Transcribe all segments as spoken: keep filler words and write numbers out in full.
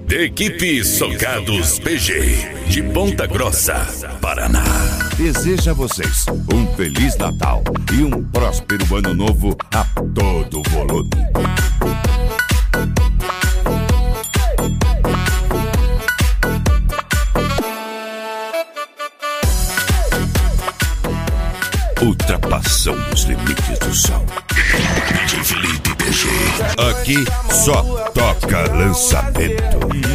Equipe Socados B G, de Ponta Grossa, Paraná. Deseja a vocês um Feliz Natal e um próspero Ano Novo a todo volume. Ultrapassando os limites do som. D J Felipe B G. Aqui só toca lançamento.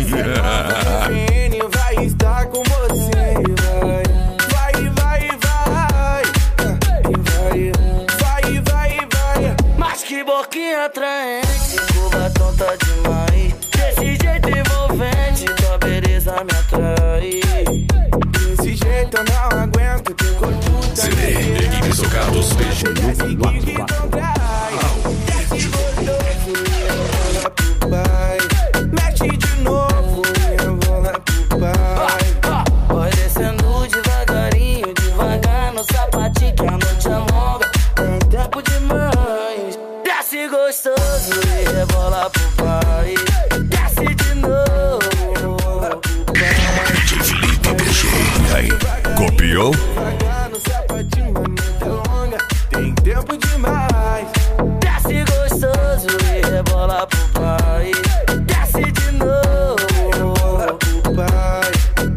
Vai estar com você, vai, vai, vai, vai, vai, vai, vai. Mas que boquinha atraente, curva tonta demais. Desse jeito envolvente, tua beleza me atrai. Desse jeito eu não aguento, teu corpo tá C D, Equipe Socados B G. desce que contrai. Desce gostoso e rebola pro pai. Mexe de novo e rebola pro pai. Vai descendo devagarinho, devagar no sapatinho que a noite é longa. Tem tempo demais. Desce gostoso e rebola pro pai. Desce de novo e rebola pro pai. D J Felipe B G. E aí, copiou? Devagar no sapatinho, a noite é longa. Tem tempo demais. Desce gostoso e rebola pro pai. Desce de novo e rebola pro pai.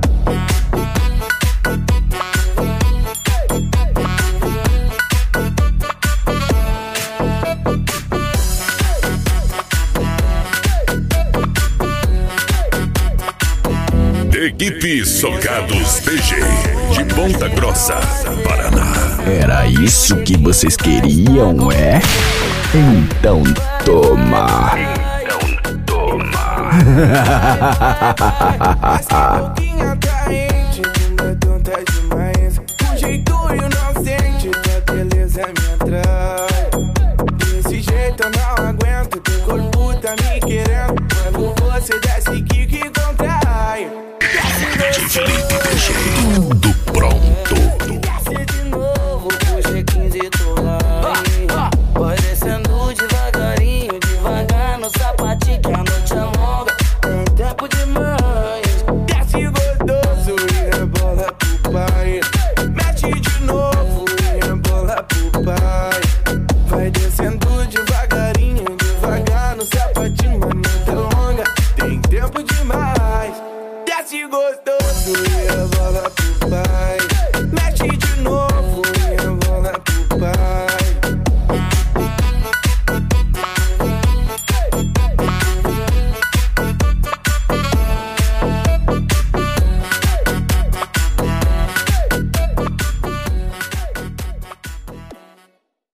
Equipe Socados B G, de Ponta Grossa, Paraná. Era isso que vocês queriam, é? Então toma. Então toma. Essa boquinha atraente, bunda tonta demais. Um jeito inocente, tua beleza me atrai. Desse jeito eu não aguento, teu corpo tá me